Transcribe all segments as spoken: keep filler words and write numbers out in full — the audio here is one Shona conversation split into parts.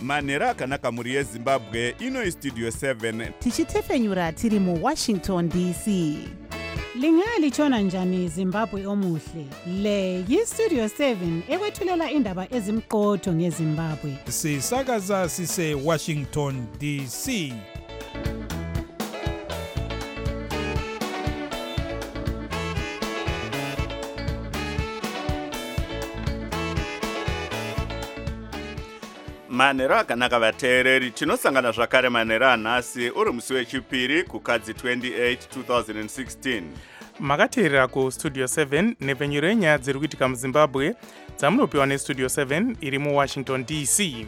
manhero akanaka mhuri yezimbabwe. Ino Studio seven tichitefenyura tiri muWashington D C. Lingalitshona njani Zimbabwe omuhle? Le yiStudio seven ekwethulela indaba ezimqotho ngeZimbabwe. Sisakaza sise Washington D C. manhero akanaka vateereri, tinosangana zvakare manhero anhasi uri musi wechipiri kukadzi twenty-eight two thousand sixteen. makateerera kuStudio seven nepfenyuro yenyaya dziri kuitika muZimbabwe dzamunopiwa neStudio seven iri muWashington D C.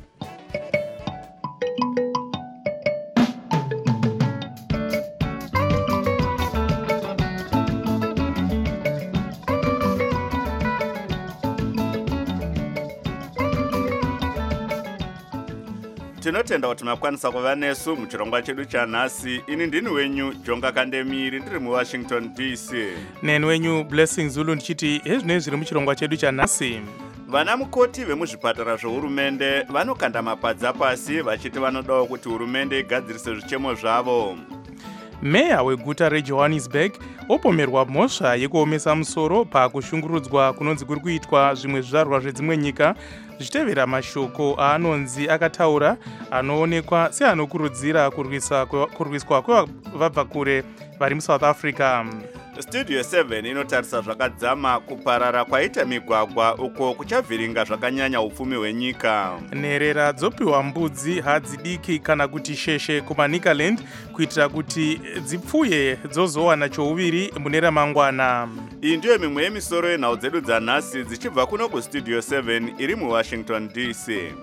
Tinotenda kuti makwanisa kuva nesu muchirongwa chedu chanhasi. Ini ndini wenyu Jonga Kandemiri ndiri muWashington D C. Neni wenyu Blessing Zulu ndichiti hezvinoi zviri muchirongwa chedu chanhasi. Vana mukoti vemuzvipatara zvohurumende vanokanda mapadza pasi vachiti vanodawo kuti hurumende igadzirise zvichemo zvavo. Meya weguta reJohannesburg opomerwa mhosva yekuomesa musoro pakushungurudzwa kunonzi kuri kuitwa zvimwe zvizvarwa zvedzimwe nyika zvichitevera mashoko aanonzi akataura anoonekwa seanokurudzira kurwiswa kwevabva kure vari muSouth Africa. Studio seven inotarisa zvakadzama kuparara kwaita migwagwa uko kuchavhiringa zvakanyanya upfumi hwenyika. Nherera dzopiwa mbudzi hadzi diki kana kuti sheshe kumaNicaland kuitira kuti dzipfuye dzozowana chouviri mune ramangwana. Iyi ndiyo mimwe yemisoro yenhau dzedu dzanhasi dzichibva kuno kuStudio seven iri muWashington D C.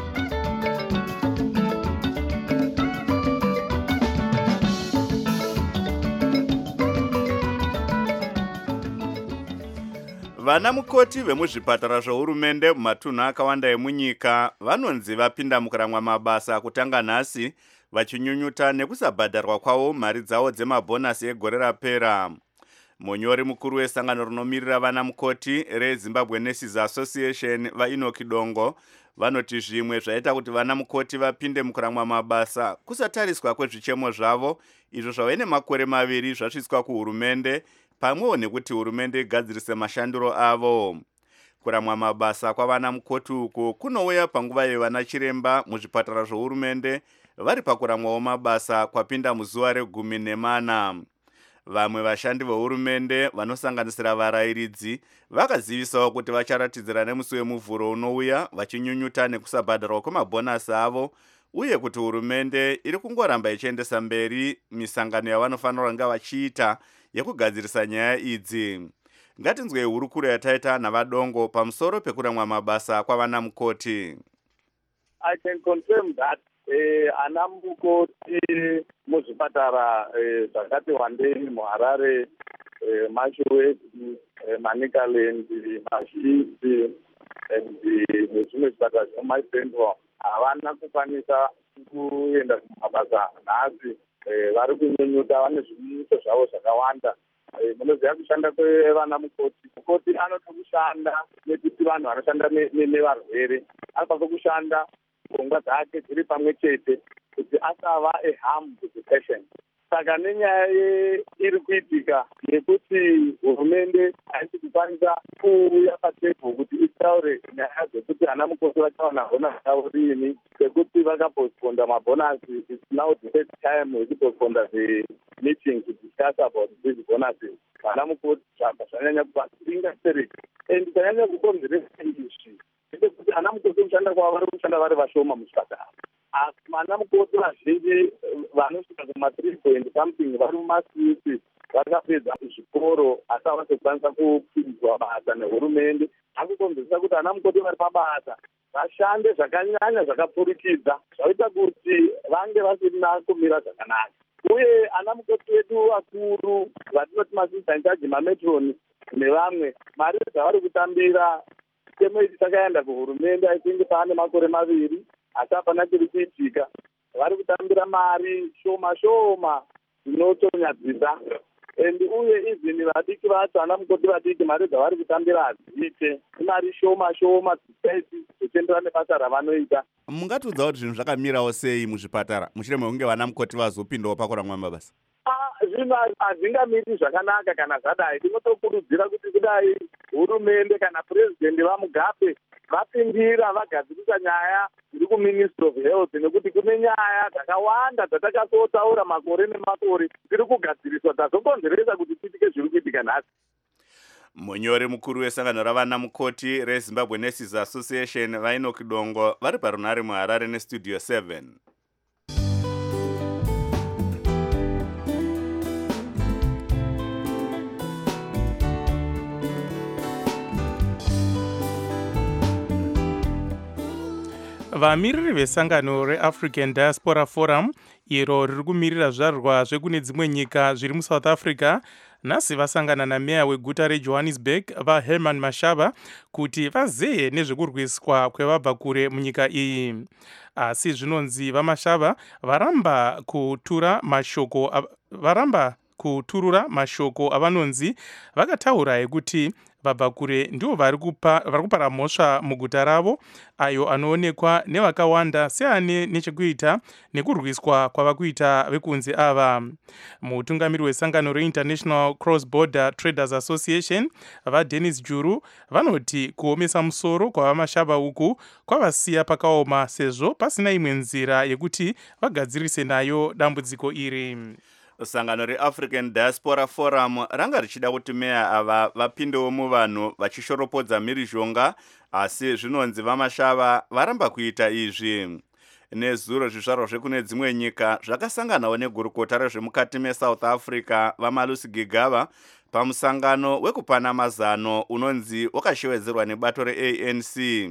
Vana mukoti vemuzvipatara zvohurumende mumatunhu akawanda emunyika vanonzi vapinda mukuramwa mabasa kutanga nhasi vachinyunyuta nekusabhadharwa kwavo mari dzavo dzemabhonasi egore rapera. Munyori mukuru wesangano rinomirira vana mukoti reZimbabwe Nurses Association vaEnoch Dongo vanoti zvimwe zvaita kuti vana mukoti vapinde mukuramwa mabasa kusatariswa kwezvichemo zvavo izvo zvave nemakore maviri zvasvitswa kuhurumende pamwewo nekuti hurumende igadzirise mashandiro avo. Kuramwa mabasa kwavana mukoti uku kunouya panguva yevana chiremba muzvipatara zvohurumende vari pakuramwawo mabasa kwapinda muzuva regumi nemana. Vamwe vashandi vehurumende vanosanganisira varayiridzi vakazivisawo kuti vacharatidzira nemusi wemuvhuro unouya vachinyunyuta nekusabhadharwa kwemabhonasi avo uye kuti hurumende iri kungoramba ichiendesa mberi misangano yavanofanira kunge vachiita yekugadzirisa nyaya idzi. Ngatinzwei hurukuro yataita naVadongo pamusoro pekuramwa mabasa kwavana mukoti. I can confirm that eh, ana mukoti muzvipatara zvakati eh, wandei muHarare, eh, Mashuwe, eh, Manicaland, Mashizi nezvimwe zvipatara zvemuMaipendwa havana kukwanisa kuenda kumabasa nhasi. Eh, vari kunyunyuta vane zvimiso zvavo zvakawanda. Eh, munoziva kushanda kwevana mukoti. Mukoti anoda kushanda nekuti vanhu vanoshanda nevarwere anofanira kushanda pfungwa dzake dziri pamwe chete kuti asava a harm to the patient. Saka nenyaya iri kuitika yekuti hurumende haisi kukwanisa kuuya patebho kuti itaure nyaya dzekuti ana mukoti vachawana bhonasi yavo riini sekuti vakapostponda mabhonasi. It's now the third time vachipostponda the meeting to discuss about these bonuses. Vana mukoti zvanyanya kuvasingasereka and zvanyanya kukonzeresa izvi ndekuti ana mukoti kushanda kwavo vari kushanda vari vashoma muchipatara. Asi vana mukoti vazhinji vanosvika kuma three point something vari mumaswiti vakapedza zvikoro asi havasi kukwanisa kupinzwa basa nehurumende. Akukonzeresa kuti ana mukoti vari pabasa vashande zvakanyanya zvakapfurikidza zvaita kuti vange vasina kumira zvakanaka. Uye ana mukoti vedu vakuru vatinoti masista inchaji mametroni nevamwe mari dzavari kutambira chemo ichi chakaenda kuhurumende aitingi paane makore maviri asi hapana chiri kuitika. Vari kutambira mari shoma shoma dzinotonyadzisa and uye even vadiki vacho ana mukoti vadiki mari dzavari kutambira hadzite imari shoma shoma dziseti zvichienderana nebasa ravanoita. Mungatiudza kuti zvinhu zvakamirawo sei muzvipatara mushure mekunge vana mukoti vazopindawo pakurangwa mabasa? Zvinhu hazvingamiri zvakanaka kana zvadai. Tinotokurudzira kuti kudai hurumende kana purezidendi vamugabe vapindira vagadzirisa nyaya iri kuministry of health, nekuti kune nyaya dzakawanda dzatakasotaura makore nemakore dziri kugadziriswa dzazokonzeresa kuti tiitike zviri kuitika nhasi. Munyori mukuru wesangano ravana mukoti reZimbabwe Nurses Association vainoki Dongo vari parunare muHarare nestudio seven. Vamiriri vesangano reAfrican Diaspora Forum iro riri kumirira zvizvarwa zvekune dzimwe nyika zviri muSouth Africa nhasi vasangana nameya weguta reJohannesburg vaHerman Mashaba kuti vazeye nezvekurwiswa kwevabva kure munyika iyi. Asi zvinonzi vaMashaba varamba kutura mashoko varamba kuturura mashoko avanonzi vakataura ekuti vabva kure ndivo vari kupara mhosva muguta ravo, ayo anoonekwa nevakawanda seane nechekuita nekurwiswa kwava kuita vekunze ava. Mutungamiri wesangano reInternational Cross Border Traders Association vaDennis Juru vanoti kuomesa musoro kwavaMashaba uku kwavasiya pakaoma sezvo pasina imwe nzira yekuti vagadzirise nayo dambudziko iri. Sangano reAfrican Diaspora Forum ranga richida kuti meya ava vapindewo muvanhu vachishoropodza mhirizhonga, asi zvinonzi vaMashaba varamba kuita izvi. Nezuro zvizvarwa zvekune dzimwe nyika zvakasanganawo negurukota rezvemukati meSouth Africa vaMalusi Gigaba pamusangano wekupana mazano unonzi wakashewedzerwa nebato reA N C.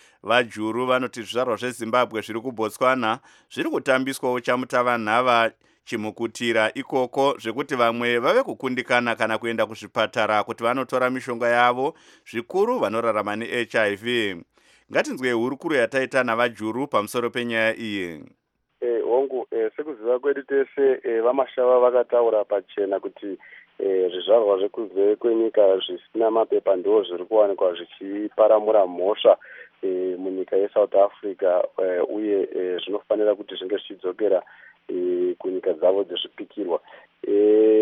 VaJuru vanoti zvizvarwa zveZimbabwe zviri kuBotswana zviri kutambiswawo chamutavanhava chimukutira ikoko zvekuti vamwe vave kukundikana kana kuenda kuzvipatara kuti vanotora mishonga yavo, zvikuru vanorarama neH I V. Ngatinzwe hurukuro yataita navaJuru pamusoro penyaya iyi. Eh, hongu eh, sekuziva kwedu tese eh, vaMashaba vakataura pachena kuti eh, zvizvarwa zvekubve kwenyika zvisina mapepa ndo zviri kuwanikwa zvichiparamura mhosva eh, munyika yeSouth Africa eh, uye eh, zvinofanira kuti zvinge zvichidzokera E, kunyika dzavo dzezvipikirwa. E,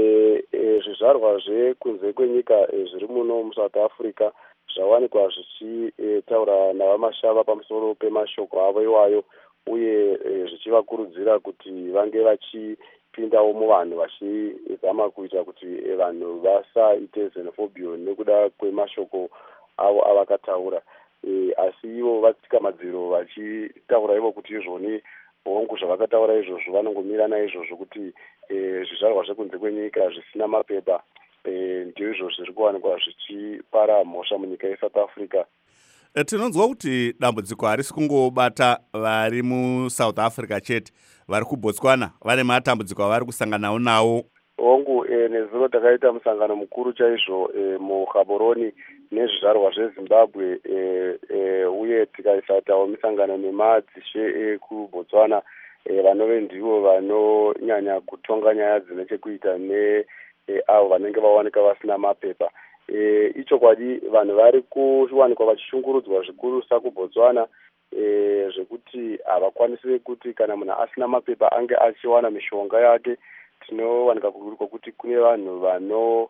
e, zvizvarwa zvekunze kwenyika e, zviri muno muSouth Africa zvawanikwa zvichitaura e, navaMashaba pamusoro pemashoko avo iwayo, uye e, zvichivakurudzira kuti vange vachipindawo muvanhu vachizama kuita kuti e, vanhu vasaite xenophobia nekuda kwemashoko avo avakataura. E, asi ivo vatsika madziro vachitaura ivo kuti izvoni hongu zvavakataura izvozvo vanongomira naizvozvo kuti e, zvizvarwa zvekunze kwenyika zvisina mapepa e, ndio izvo zviri kuwanikwa zvichipara mhosva munyika yeSouth Africa. E, tinonzwa kuti dambudziko harisi kungobata vari muSouth Africa chete, vari kuBotswana vane matambudziko avari kusanganawo nawo. Hongu e, nezuro takaita musangano mukuru chaizvo e, muGaborone nezvizvarwa zveZimbabwe e, e, uye tikaisatawo misangano nemadzishe ekuBotswana e, vanove ndivo vanonyanya kutonga nyaya dzine chekuita ne e, avo vanenge vawanika vasina mapepa. E, ichokwadi vanhu vari kuwanikwa vachishungurudzwa zvikurusa kuBotswana e, zvekuti havakwanisi kuti kana munhu asina mapepa ange achiwana mishonga yake. Tinowanika kuruko kuti kune vanhu vano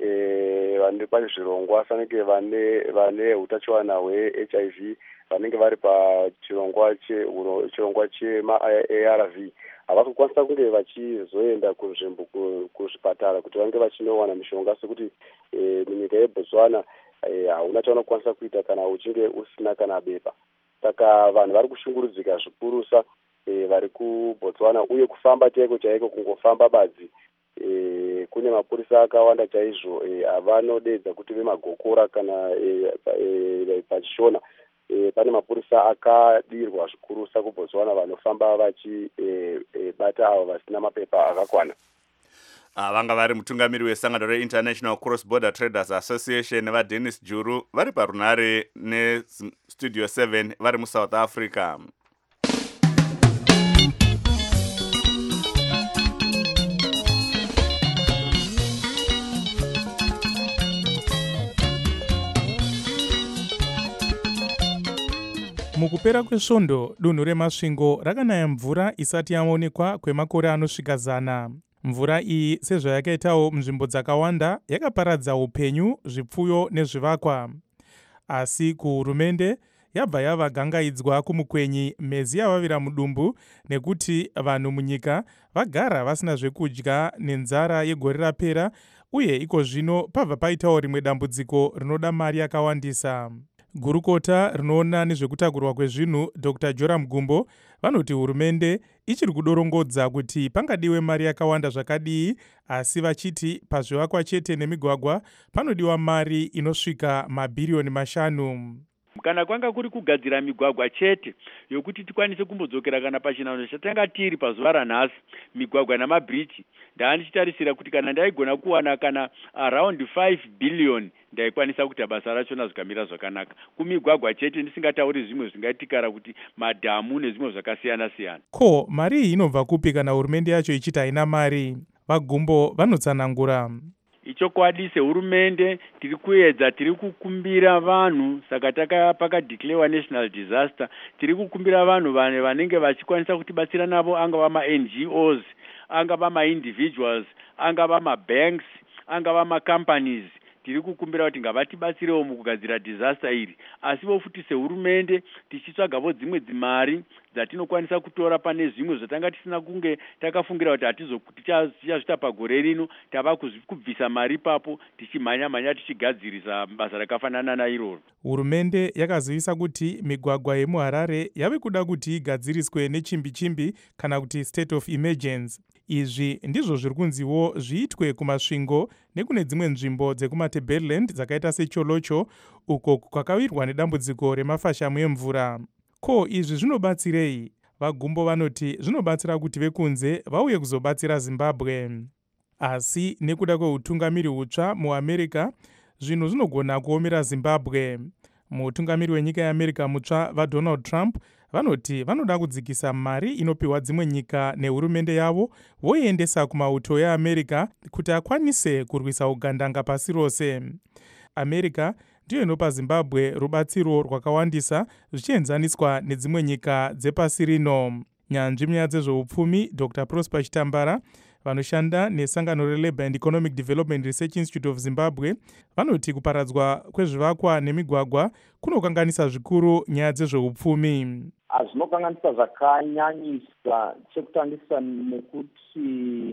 e, vane pazvirongwa sanenge vane vane utachiwana hweH I V vanenge vari pachirongwa che chirongwa chema-A R V havasi kukwanisa kunge vachizoenda kunzvimbo kuzvipatara kuti vange vachinowana mishonga, sekuti e, munyika yeBotswana hauna e, chaunokwanisa kuita kana uchinge usina kana bepa. Saka vanhu vari kushungurudzika zvikurusa E, vari kuBotswana, uye kufamba chaiko chaiko kungofamba badzi e, kune mapurisa akawanda chaizvo e, avanodedza kuti vemagokora kana e, e, pachishona e, pane mapurisa akadirwa zvikurusa kuBotswana vanofamba vachibata e, e, avo vasina mapepa akakwana. Vanga vari mutungamiri wesangano reInternational Cross Border Traders Association vaDennis Juru vari parunare nestudio seven vari muSouth Africa. Mukupera kwesvondo, dunhu remasvingo rakanaya mvura isati yaonekwa kwemakore anosvika zana. Mvura iyi, sezvayakaitawo munzvimbo dzakawanda, yakaparadza upenyu, zvipfuyo nezvivakwa. Asi kuhurumende yabva yava gangaidzwa kumukwenyi mezi yavavira mudumbu nekuti vanhu munyika vagara vasina zvekudya nenzara yegore rapera, uye iko zvino pabva paitawo rimwe dambudziko rinoda mari yakawandisa. Gurukota rinoona nezvekutakurwa kwezvinhu Dr Joram Gumbo vanoti hurumende ichiri kudorongodza kuti pangadiwe mari yakawanda zvakadii, asi vachiti pazvivakwa chete nemigwagwa panodiwa mari inosvika mabhiriyoni mashanu. Kana kwanga kuri kugadzira migwagwa chete yokuti tikwanise kumbodzokera kana pachinano chatanga tiri pazuva ranhasi, migwagwa namabhiriji, ndaandichitarisira kuti kana ndaigona kuwana kana around five billion ndaikwanisa kuti basa rachona zvikamira zvakanaka. Kumigwagwa chete ndisingatauri zvimwe zvingaitikara kuti madhamu nezvimwe zvakasiyana siyana. Ko, mari iyi inobva kupi kana hurumende yacho ichiti haina mari? Vagumbo vanotsanangura. Ichokwadi sehurumende tiri kuedza, tiri kukumbira vanhu, saka taka pakadeclarewa national disaster, tiri kukumbira vanhu vane vanenge vachikwanisa kutibatsira navo, angava ma-N G Os, angava ma-individuals, angava ma-banks, angava ma-companies. Tiri kukumbira kuti ngavatibatsirewo mukugadzira disaster iri. Asi futi sehurumende tichitsvagawo dzimwe dzimari dzatinokwanisa kutora pane zvimwe zvatanga tisina kunge takafungira kuti hatichazvita pagore rino, tava kubvisa mari papo tichimhanya mhanya tichigadzirisa basa rakafanana nairoro. Hurumende yakazivisa kuti migwagwa yemuHarare yave kuda kuti igadziriswe nechimbi chimbi kana kuti state of emergency. Izvi ndizvo zviri kunziwo zviitwe kumasvingo nekune dzimwe nzvimbo dzekumaTebeleland dzakaita seCholocho, uko kwakawirwa nedambudziko remafashamu emvura. Ko, izvi zvinobatsirei? Vagumbo vanoti zvinobatsira kuti vekunze vauye kuzobatsira Zimbabwe. Asi nekuda kweutungamiri hutsva muAmerica, zvinhu zvinogona kuomera Zimbabwe. Mutungamiri wenyika yeAmerica mutsva vaDonald Trump vanoti vanoda kudzikisa mari inopiwa dzimwe nyika nehurumende yavo voiendesa kumauto yeAmerica kuti akwanise kurwisa ugandanga pasi rose. America ndiyo inopa Zimbabwe rubatsiro rwakawandisa zvichienzaniswa nedzimwe nyika dzepasi rino. Nyanzvi munyaya dzezveupfumi Dr Prosper Chitambara vanoshanda nesangano reLabour and Economic Development Research Institute of Zimbabwe vanoti kuparadzwa kwezvivakwa nemigwagwa kunokanganisa zvikuru nyaya dzezveupfumi. Zvinokanganisa zvakanyanyisa, chekutangisa nekuti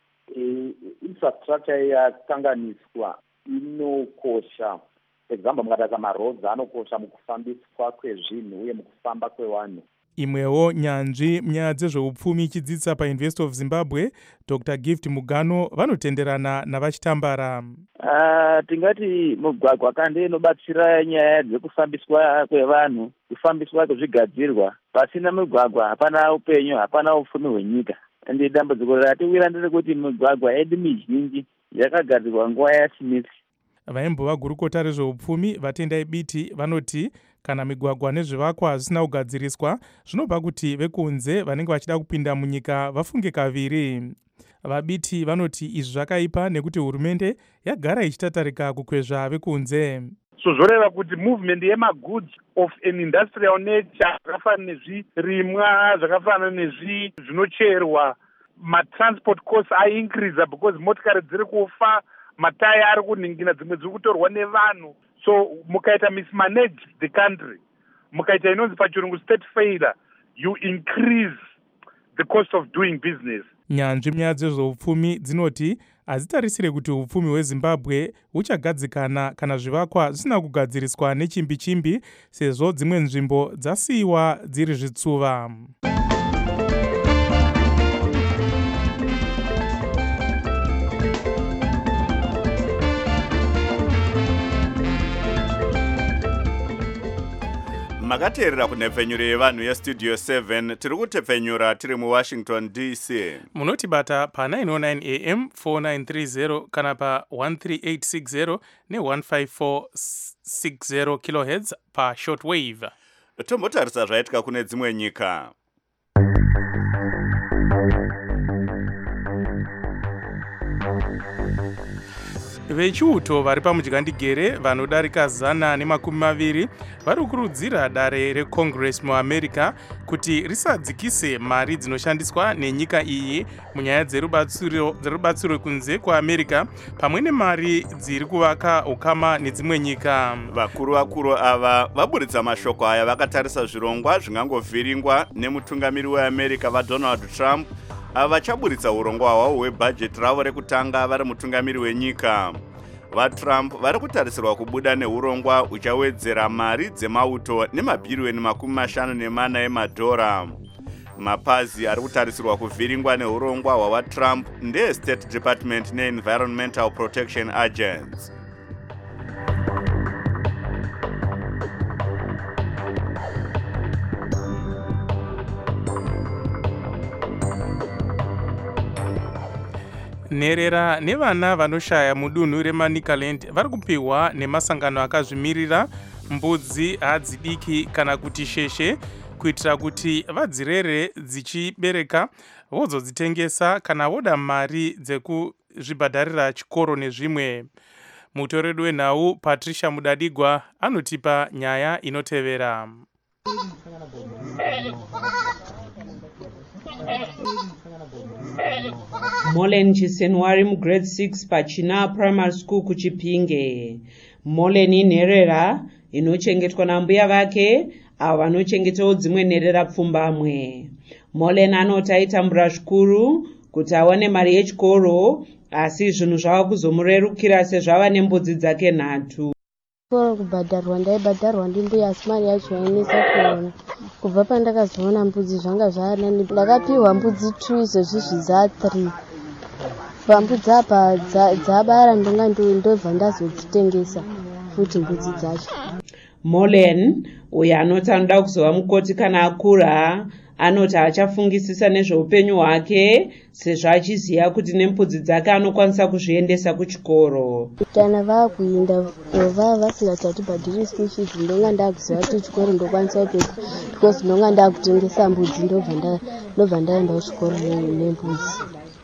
e, infrastructure yakanganiswa inokosha. Example, mukataka maroads anokosha mukufambiswa kwezvinhu uye mukufamba kwevanhu. Imwewo nyanzvi munyaya dzezveupfumi ichidzidzisa paUniversity of Zimbabwe Dr Gift Mugano vanotenderana navachitambara. Uh, tingati mugwagwa kande inobatsira nyaya dzekufambiswa kwevanhu, kufambiswa kwezvigadzirwa. Pasina mugwagwa hapana upenyu, hapana upfumi hwenyika. Ende dambudziko ratiwira nderekuti migwagwa yedu mizhinji yakagadzirwa nguva yaSmith. Vaimbova gurukota rezveupfumi Vatendai Biti vanoti kana migwagwa nezvivakwa zvisina kugadziriswa zvinobva kuti vekunze vanenge vachida kupinda munyika vafunge kaviri. Vabiti vanoti izvi zvakaipa nekuti hurumende yagara ichitatarika kukwezva vekunze. So zvoreva kuti movement yemagoods of an industrial nature zvakafanana nezvirimwa, zvakafanana nezvinocherwa, matransport costs are increase because motikari dziri kufa, mataya ari kuningina, dzimwe dziri kutorwa nevanhu. So mukaita mismanage the country, mukaita inonzi pachirungu state failure, you increase the cost of doing business. Nyanzvi munyaya dzezveupfumi dzinoti hazitarisire kuti upfumi hweZimbabwe huchagadzikana kana zvivakwa zvisina kugadziriswa nechimbi chimbi, sezvo dzimwe nzvimbo dzasiyiwa dziri zvitsuva. Makateerera kunhepfenyuro yevanhu yestudio seven, tiri kutepfenyura tiri muWashington D C. Munotibata pa nine oh nine A M four nine three zero kana pa one three eight six zero ne one five four six zero kilohertz pa shortwave. Tombotarisa zvaitika kune dzimwe nyika. vechiuto vari pamudyandigere vanodarika zana nemakumi maviri vari kukurudzira dare recongress muamerica kuti risadzikise mari dzinoshandiswa nenyika iyi munyaya dzerubatsiro kunze kwaamerica pamwe nemari dziri kuvaka ukama nedzimwe nyika. Vakuru vakuru ava vaburitsa mashoko aya vakatarisa zvirongwa zvingangovhiringwa nemutungamiri weamerica vaDonald Trump ava vachaburitsa urongwa hwavo hwebhajeti ravo rekutanga vari mutungamiri wenyika. VaTrump vari kutarisirwa kubuda neurongwa uchawedzera mari dzemauto nemabhiriyoni makumi mashanu nemana emadhora. Mapazi ari kutarisirwa kuvhiringwa neurongwa hwavaTrump ndeState Department neEnvironmental Protection Agency. nherera nevana vanoshaya mudunhu reManicaland vari kupiwa nemasangano akazvimirira mbudzi hadzidiki kana kuti sheshe kuitira kuti vadzirere dzichibereka vozodzitengesa kana voda mari dzekuzvibhadharira chikoro nezvimwe. Mutoredu wenhau Patricia Mudadigwa anotipa nyaya inotevera. Molen Chisenwari mu grade six Pachina Primary School kuchipinge. Molen inherera inochengetwa nambuya vake avo vanochengetawo dzimwe nherera pfumbamwe. Molen anoti aitambura zvikuru kuti awane mari yechikoro asi zvinhu zvava kuzomurerukira sezvava nembudzi dzake nhatu. Chikoro kubhadharwa ndaibhadharwa ndimbuya asi mari yacho yainesa kuona. Kubva pandakazoona mbudzi zvanga zvanani ndakapiwa mbudzi two izvezvi zviza three. Pambudzi apa dzabara ndonga ndobva ndazodzitengesa futi mbudzi dzacho. Molen uyo anoti anoda kuzova mukoti kana akura anoti achafungisisa nezveupenyu hwake sezvo achiziva kuti nembudzi dzake anokwanisa kuzviendesa kuchikoro. Kana vakuenda vava vasingati atibhadhiri school fees ndonga ndakuziva kuti chikoro ndokwanisa kutoka because ndonga ndakutengesa mbudzi ndobva ndaenda kuchikoro nembudzi.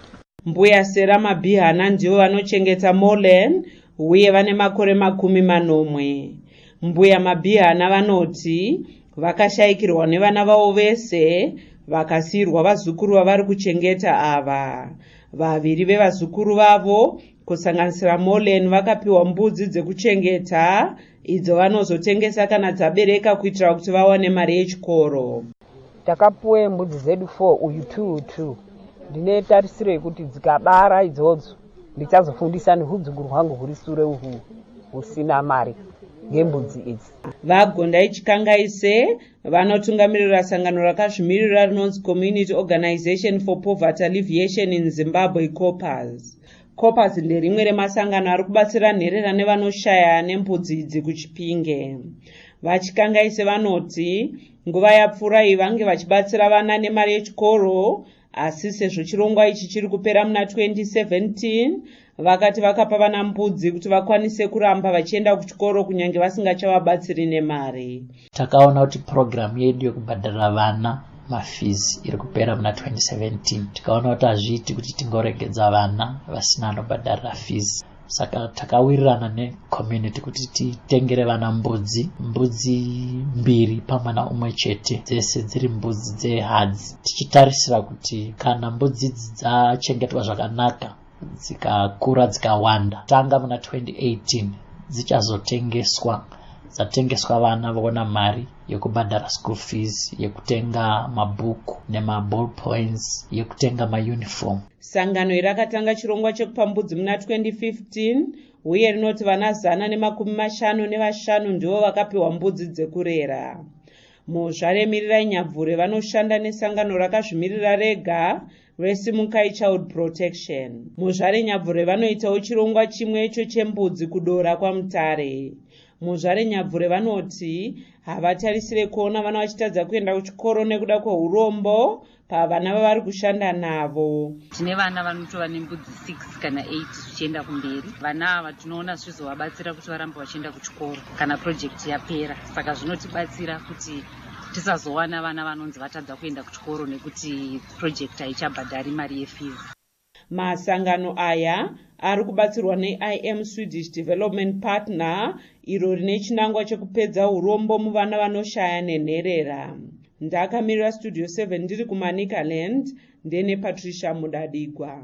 Mbuya Sera Mabihana ndivo vanochengeta Molen uye vane makore makumi manomwe. Mbuya Mabihana vanoti vakashayikirwa nevana vavo vese vakasiyirwa vazukuru vavari kuchengeta ava. Vaviri vevazukuru vavo kusanganisira Molen vakapiwa mbudzi dzekuchengeta idzo vanozotengesa kana dzabereka kuitira kuti vawane mari yechikoro. Takapuwe mbudzi zedu four uyu two two. Ndine tarisiro yekuti dzikabara idzodzo ndichazofundisa nehudzukuru hwangu huri sure uhu husina mari ngembudzi idzi. Vagonda Chikangaise vanotungamirira sangano rakazvimirira rinonzi Community Organization for Poverty Alleviation in Zimbabwe COPAS. COPAS nderimwe remasangano ari kubatsira nherera nevanoshaya nembudzi idzi kuchipinge. Vachikangaise vanoti nguva yapfuura iyi vange vachibatsira vana nemari yechikoro asi sezvo chirongwa ichi chiri kupera muna twenty seventeen vakati vakapa vana mbudzi kuti vakwanise kuramba vachienda kuchikoro kunyange vasingachavabatsiri nemari. Takaona kuti program yedu yekubhadharira vana mafees iri kupera muna twenty seventeen. Tikaona kuti hazviiti kuti tingoregedza vana vasina anobhadharira fees. Saka takawirirana necommunity kuti titengere vana mbudzi mbudzi mbiri pamwana umwe chete dzese dziri mbudzi dzehadzi tichitarisira kuti kana mbudzi idzi dzachengetwa zvakanaka dzikakura dzikawanda tanga muna twenty eighteen dzichazotengeswa dzatengeswa vana vaona mari yekubhadhara school fees yekutenga mabhuku nemaball points yekutenga mauniform. Sangano irakatanga chirongwa chekupa mbudzi muna twenty fifteen uye rinoti vana zana nemakumi mashanu nevashanu ndivo vakapiwa mbudzi dzekurera. Muzvaremirirai Nyabvure vanoshanda nesangano rakazvimirira rega reSimukai Child Protection. Muzvare Nyabvure vanoitawo chirongwa chimwecho chembudzi kudora kwaMutare. Muzvare Nyabvure vanoti havatarisire kuona vana vachitadza kuenda kuchikoro nekuda kweurombo pavana vavari kushanda navo. Tine vana vanotova nembudzi six kana eight zvichienda kumberi. Vana ava tinoona zvizovabatsira kuti varambe vachienda kuchikoro kana project yapera. Saka zvinotibatsira kuti tisazowana vana vanonzi vatadza kuenda kuchikoro nekuti project haichabhadhari mari yefees. Masangano aya ari kubatsirwa ne-I M Swedish Development Partner iro rine chinangwa chekupedza urombo muvana vanoshaya nenherera. Ndakamirira Studio seven ndiri kumanika land ndene Patricia Mudadigwa.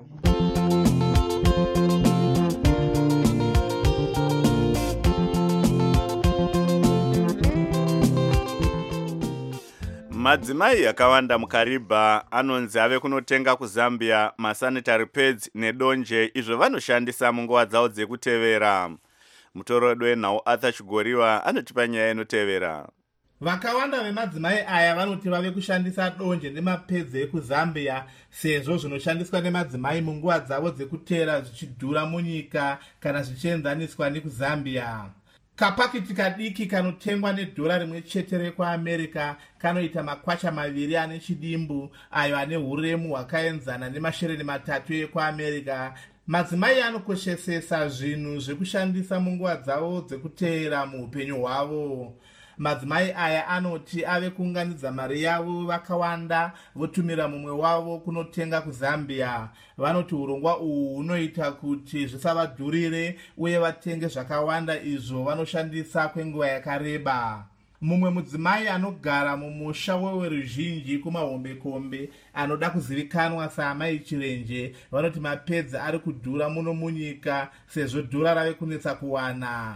Madzimai akawanda mukaribha anonzi ave kunotenga kuZambia masanitary pads nedonje izvo vanoshandisa munguva dzavo dzekutevera. Mutorodwe wenhau Arthur Chigoriwa anotipa nyaya inotevera. Vakawanda vemadzimai aya vanoti vave kushandisa donje nemapads ekuZambia sezvo zvinoshandiswa nemadzimai munguva dzavo dzekutevera zvichidhura munyika kana zvichienzaniswa nekuZambia. Kapakiti kadiki kanotengwa nedhora rimwe chete rekuAmerica kanoita makwacha maviri ane chidimbu ayo ane huremu hwakaenzana nemashereni matatu ekuAmerica. Madzimai anokoshesesa zvinhu zvekushandisa munguva dzavo dzekutevera muupenyu hwavo. Madzimai aya anoti ave kuunganidza mari yavo vakawanda votumira mumwe wavo kunotenga kuZambia. Vanoti urongwa uhu hunoita kuti zvisavadhurire uye vatenge zvakawanda izvo vanoshandisa kwenguva yakareba. Mumwe mudzimai anogara mumusha weveruzhinji kumahombekombe anoda kuzivikanwa saamai Chirenje vanoti mapads ari kudhura muno munyika sezvo dhora rave kunetsa kuwana.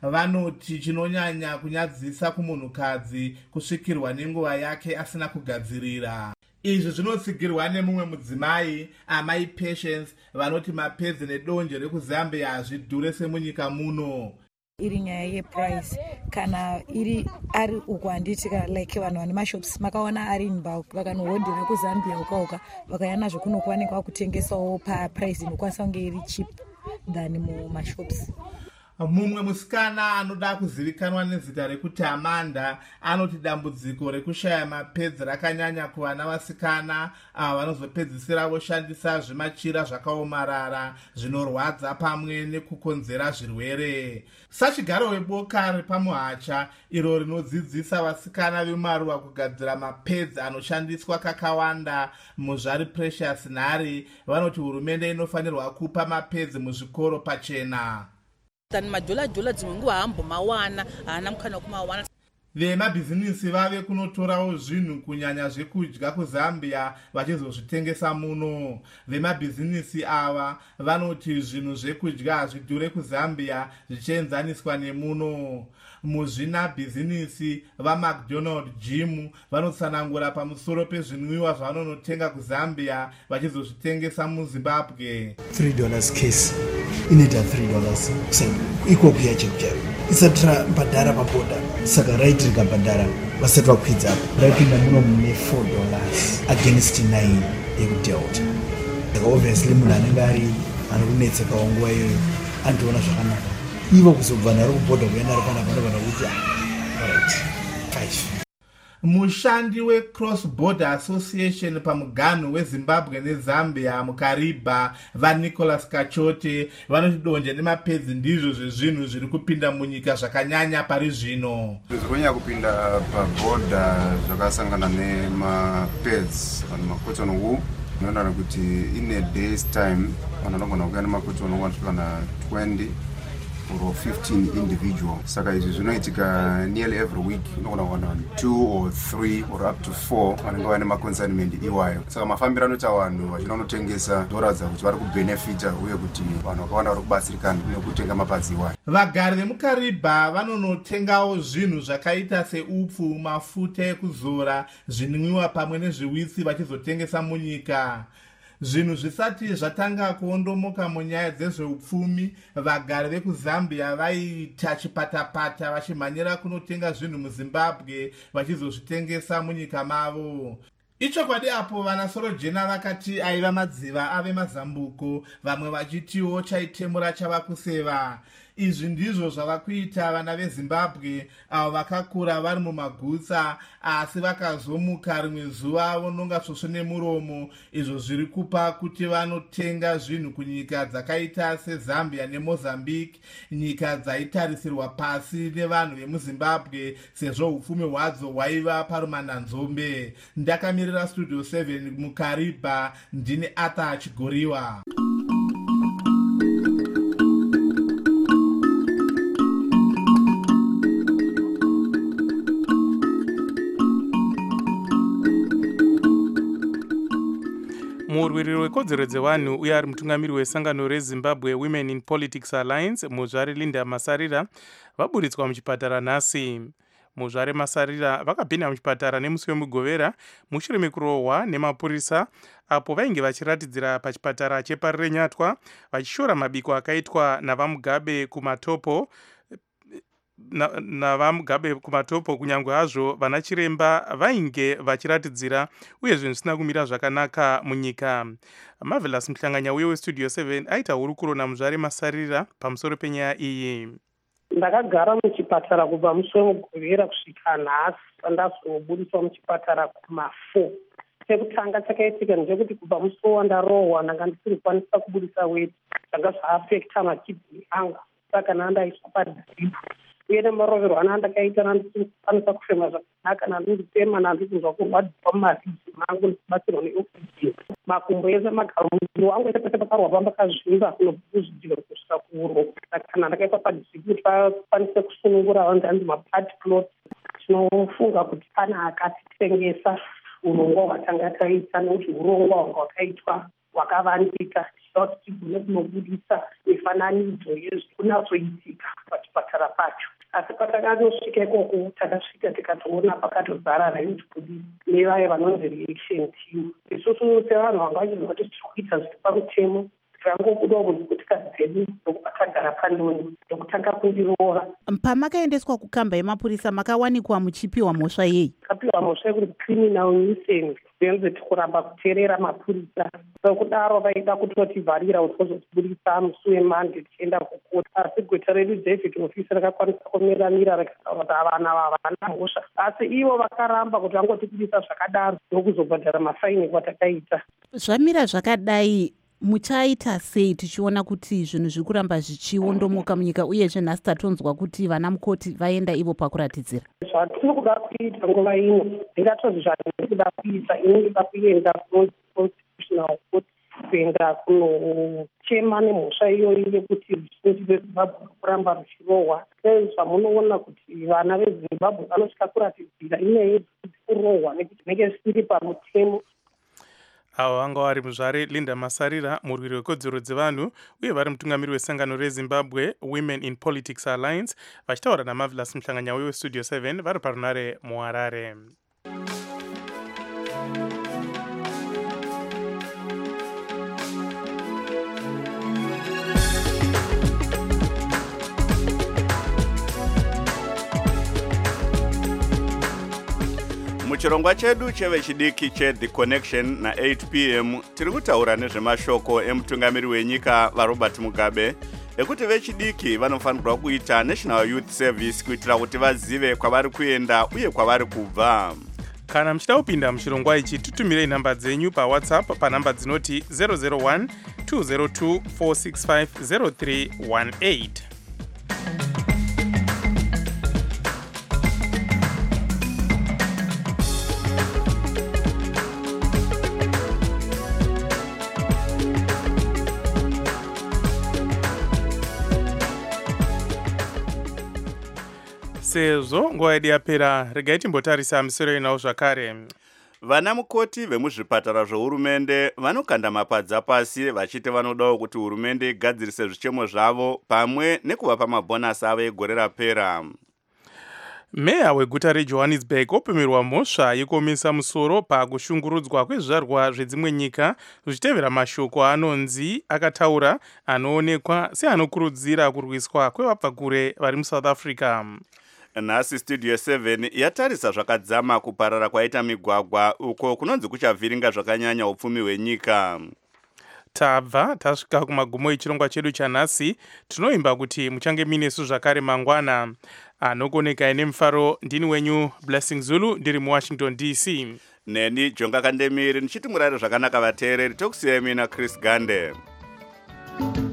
Vanoti chinonyanya kunyadzisa kumunhukadzi kusvikirwa nenguva yake asina kugadzirira. Izvi zvinotsigirwa nemumwe mudzimai amai Patience vanoti mapads nedonje rekuZambia hazvidhure semunyika muno. Iri nyaya yeprice kana iri ari uko handiti like vanhu vane mashops makaona ari in bulk vakanohodhera kuZambia ukauka vakayana zvokunokuwanikwa kutengesawo paprice inokwanisa kunge iri cheap than mumashops. Mumwe musikana anoda kuzivikanwa nezita rekuti Amanda anoti dambudziko rekushaya mapads rakanyanya kuvana vasikana ava vanozopedzisira voshandisa zvimachira zvakaomarara zvinorwadza pamwe nekukonzera zvirwere. Sachigaro weboka repamuhacha iro rinodzidzisa vasikana veMaruwa kugadzira mapads anoshandiswa kakawanda muzvari Precious Nhare vanoti hurumende inofanirwa kupa mapads muzvikoro pachena. Tani madola dola dzimwe nguva hambomawana haana mukana kumawana. Vemabhizinisi vave kunotorawo zvinhu kunyanya zvekudya kuZambia vachizozvitengesa muno. Vemabhizinisi ava vanoti zvinhu zvekudya hazvidhure kuZambia zvichienzaniswa nemuno. Muzvina bhizinisi vaMcDonald Gym vanotsanangura pamusoro pezvinwiwa zvavanonotenga kuZambia vachizozvitengesa muZimbabwe. three dollars case inoita three dollars iko kuya chekucharo isatra mbadhara paboda saka right rikabhadhara vasati vakwidza raipinda muno mune four dollars against nine yekudelta. Saka obviously munhu anenge ari ari kunetsekawo nguva iyoyo andiona zvakanaka ivo kuzobva naro kubhodha kuenda ari pana panogona kuti right five. Mushandi weCross Border Association pamuganhu weZimbabwe neZambia mukaribha vaNicholas Kachote vanoti donje nemapads ndizvo zvezvinhu zviri kupinda munyika zvakanyanya pari zvino. Zvikunyanya kupinda pabhodha zvakasangana nemapads kana macotton wool inoona kuti in a day's time vanhu vanogona kuuya nemacotton wool kana twenty or fifteen individual. Saka izvi zvinoitika nearly every week unogona kuwana two or three or up to four vanenge vane maconsignment iwayo. Saka mafambiro anoita vanhu vachida kunotengesa ndoratidza kuti vari kubenefita uye kuti vanhu vakawanda vari kubatsirikana nekutenga mapads iwayo. Vagari vemukaribha vanonotengawo zvinhu zvakaita seupfu, mafuta ekuzora, zvinwiwa pamwe nezviwitsi vachizotengesa munyika. Zvinhu zvisati zvatanga kuondomoka munyaya dzezveupfumi, vagari vekuZambia vaiita chipatapata vachimhanyira kunotenga zvinhu muZimbabwe vachizozvitengesa munyika mavo. Ichokwadi apo vanaSorojena vakati aiva madziva ave mazambuko, vamwe vachitiwo chaitemura chava kuseva. izvi ndizvo zvava kuita vana vezimbabwe avo vakakura vari mumagutsa asi vakazomuka rimwe zuva vononga svosvo nemuromo, izvo zviri kupa kuti vanotenga zvinhu kunyika dzakaita sezambia nemozambique, nyika dzaitarisirwa pasi nevanhu vemuzimbabwe sezvo upfumi hwadzo hwaiva parumananzombe. Ndakamirira studio seven mukariba, ndine Arthur Chigoriwa. murwiri wekodzero dzevanhu uye ari mutungamiri wesangano rezimbabwe women in politics alliance muzvare Linda Masarira vaburitswa muchipatara nhasi. muzvare Masarira vakapinda muchipatara nemusi wemugovera mushure mekurohwa nemapurisa apo vainge vachiratidzira pachipatara cheparirenyatwa vachishora mabiko akaitwa navamugabe kumatopo navamugabe kumatopo kunyange hazvo vana chiremba vainge vachiratidzira uye zvinhu zvisina kumira zvakanaka munyika. Marvelous Mhlanganya uye westudio seven aita hurukuro namuzvare Masarira pamusoro penyaya iyi. Ndakagara muchipatara kubva musi wemugovera kusvika nhasi pandazobudiswa muchipatara kuma four. Chekutanga chakaitika ndechekuti kubva musi wandarohwa ndanga ndisiri kukwanisa kubudisa weti, zvanga zvaafekta makidney anga, saka nandaiswa padhiripu uye nemarovero anandakaita nandikwanisa kufema zvakanaka, nandindifema nandikunzwa kurwadziwa mumaribsi mangu ndichibatsirwa neoxygen. Makumbo ese magarumiro angu ese pese pakarwa pamba kazvimba kunozvidhira kusvika kuuro, kana ndakaiswa padhiripu kuti vakwanise kusunungura ndandi mapati plot. Tinofunga kuti pana akatitengesa urongwa hwatanga taita nekuti urongwa hwanga hwakaitwa hwakavandika, tichida kuti tigone kunobudisa mifananidzo yezvikunazoitika pachipatara pacho. Asi patakanosvika ikoko takasvika tikatoona pakatozara raizvibudisa nevaye vanonzi reaction team. Isusu sevanhu vanga vachiziva kuti tiri kuita zviri pamutemo, tikangobudawo kunzikutika dzedu ndokuba tagara pandoni ndokutanga kundiroora. Pamakaendeswa kukamba yemapurisa makawanikwa muchipiwa mhosva yei? Kapiwa mhosva yekuti criminal nuisance, zenze tikuramba kuteerera mapurisa. Sokudaro vaida kutotivharira kuti vozotibudisa musi wemande tichienda kukota. Asi gweta redu David ofisi rakakwanisa kumiramira rakataura kuti havana havana mhosva, asi ivo vakaramba kuti vangotibudisa zvakadaro ndokuzobhadhara mafaini kwatakaita. Zvamira zvakadai muchaita sei tichiona kuti zvinhu zviri kuramba zvichiondomoka munyika uyezve nhasi tatonzwa kuti vana mukoti vaenda ivo pakuratidzira? Zvatiri kuda kuita nguva ino ndingatoti zvandiri kuda kuita ini ndida kuenda kuconstitutional court kuenda kunochema nemhosva iyoyi yekuti ruzhinji rwezimbabwe kuramba ruchirohwa. Zvamunoona kuti vana vezimbabwe vanosvika kuratidzira inyaya yekurohwa nekuti zvinenge zvisiri pamutemo. Avo vanga vari muzvare Linda Masarira, murwiri wekodzero dzevanhu uye vari mutungamiri wesangano reZimbabwe Women in Politics Alliance, vachitaura naMarvelous Mhlanganya westudio seven vari parunare muHarare. Muchirongwa chedu chevechidiki cheThe Connection na eight p m tiri kutaura nezvemashoko emutungamiri wenyika vaRobert Mugabe ekuti vechidiki vanofanirwa kuita National Youth Service kuitira kuti vazive kwavari kuenda uye kwavari kubva. Kana muchida kupinda muchirongwa ichi tutumirei nhamba dzenyu paWhatsApp panhamba dzinoti zero zero one two zero two four six five zero three one eight. Sezvo nguva yedu yapera, regai timbotarisa misoro inawo zvakare. Vana mukoti vemuzvipatara zvohurumende vanokanda mapadza pasi vachiti vanodawo kuti hurumende igadzirise zvichemo zvavo pamwe nekuvapa mabhonasi avo egore rapera. Meya weguta reJohannesburg opimirwa mhosva yekuomesa musoro pakushungurudzwa kwezvizvarwa zvedzimwe nyika zvichitevera mashoko anonzi akataura anoonekwa seanokurudzira kurwiswa kwevabva kure vari muSouth Africa. Nhasi studio seven yatarisa zvakadzama kuparara kwaita migwagwa uko kunonzi kuchavhiringa zvakanyanya upfumi hwenyika. tabva tasvika kumagumo echirongwa chedu chanhasi. Tinoimba kuti muchange minesu zvakare mangwana. Anokoneka ine mufaro ndini wenyu Blessing Zulu ndiri muWashington D C. Neni Jonga Kandemiri ndichiti murare zvakanaka vateereri, tokusiyai mina Chris Gande.